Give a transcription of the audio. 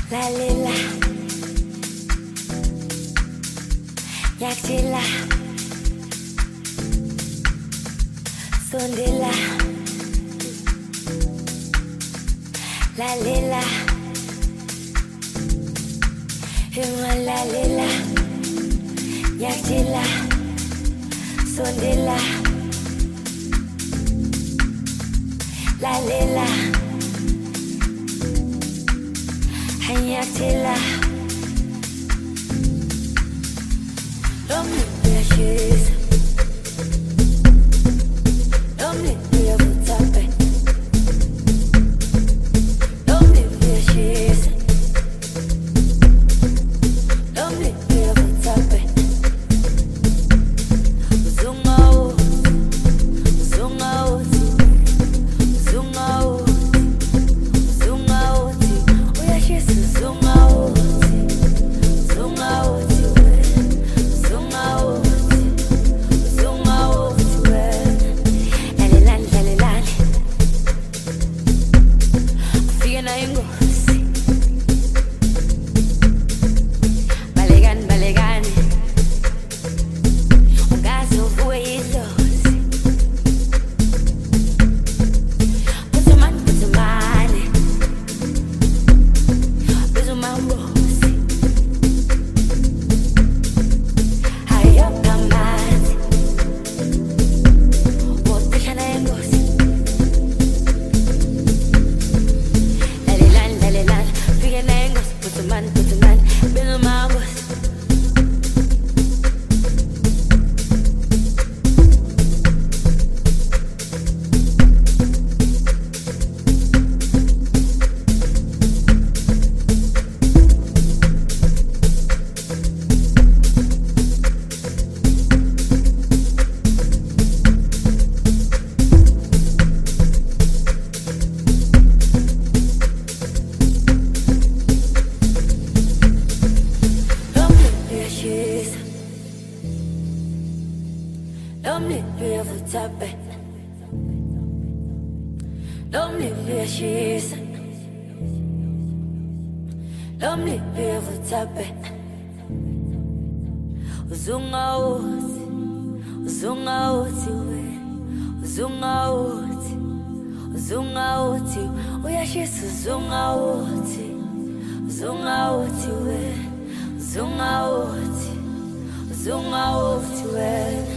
Lalila Yakjila Sondila Lalila Hima lalila Yakjila Sondila Lalila Yakjila Don't make me shoes. Don't make me a foot. Don't make me shoes. Don't make me a foot. Zunga out, zunga out, zunga out, zunga out. Oh yeah, she's zunga out, zunga out. Don't make me a foot. Don't make me a shoes. Don't make me a foot. Zunga out, zunga out, zunga out, zunga out. Oh yeah, she's zunga out, zunga out, zunga out, zunga out.